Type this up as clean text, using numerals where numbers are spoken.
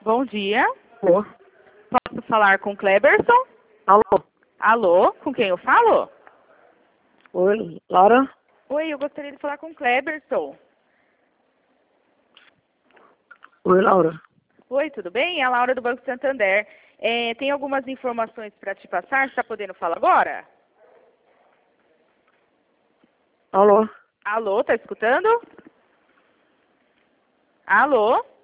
Bom dia. Alô? Posso falar com Cleberson? Alô? Alô? Com quem eu falo? Oi, Laura? Oi, eu gostaria de falar com Cleberson. Oi, Laura. Oi, tudo bem? É a Laura do Banco Santander. Tem algumas informações para te passar. Você está podendo falar agora? Alô? Alô, tá escutando? Alô?